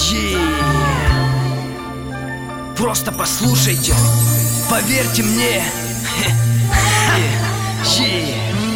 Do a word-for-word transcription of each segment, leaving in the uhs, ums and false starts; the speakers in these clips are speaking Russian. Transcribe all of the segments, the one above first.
Е. Просто послушайте, поверьте мне. Е.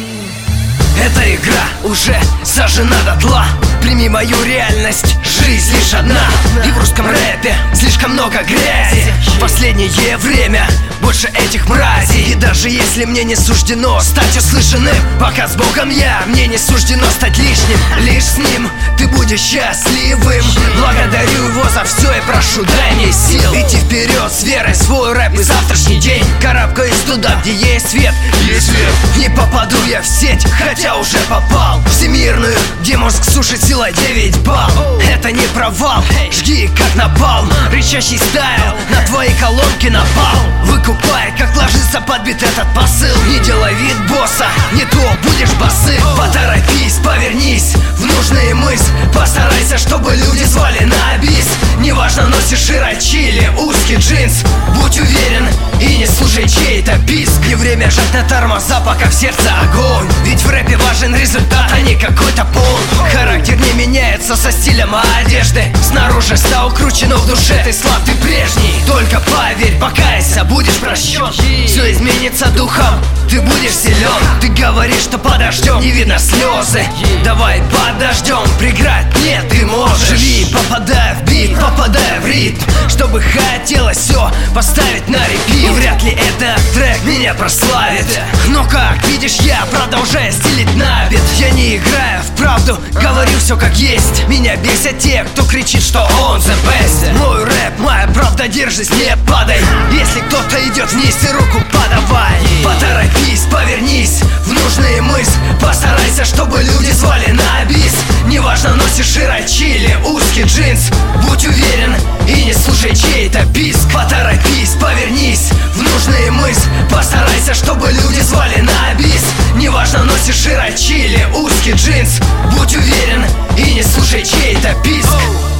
Эта игра уже сожжена дотла. Прими мою реальность, жизнь лишь одна. И в русском рэпе слишком много грязи. В последнее время больше этих мразей. И даже если мне не суждено стать услышанным, пока с Богом я, мне не суждено стать лишним. Лишь с Ним ты будешь счастливым. Благодарю Его за все и прошу, дай мне сил идти вперед с верой, свой рэп и завтрашний день. Карабкаюсь туда, где есть свет, есть свет. Не попаду я в сеть, хотя уже попал в всемирную, где мозг сушит силой девять балл. Это не провал, жги как напалм. Рычащий стайл на твои колонки напал. Выкупай, как ложится подбит этот посыл. Не делай вид босса, не то будешь басы. Поторопись, повернись в нужные мысли. Постарайся, чтобы люди звали на бис. Неважно, носишь широчи или узкий джинс, будь уверен и не слушай чей-то писк. Не время жать на тормоза, пока в сердце огонь. Ведь в рэпе важен результат, а не какой-то пол. Характер не меняется со стилем одежды. Снаружи стал круче, но в душе ты слаб, ты прежний. Только поверь, покайся, будешь прощен. Все изменится духом, ты будешь силен. Ты говоришь, что подождем, не видно слезы. Давай подождем, преграть нет, ты можешь. Живи, попадая в бит, попадая в ритм, чтобы хотелось все поставить на репит. Вряд ли этот трек меня прославит, но как видишь, я продолжаю стилить на бит. Я не играю в правду, говорю все как есть. Меня бесят те, кто кричит, что он the best. Мой рэп, моя правда, держись, не падай. Если кто-то идет вниз, и руку подавай. Поторопись, повернись в нужные мысли. Постарайся, чтобы люди звали на бис. Неважно, носишь широчи или узкий джинс, будь уверен и не слушай чей-то писк. Поторопись, повернись в нужные мысли. Постарайся, чтобы люди звали на бис. Неважно, носишь широчи или узкий джинс, будь уверен и не слушай чей-то писк.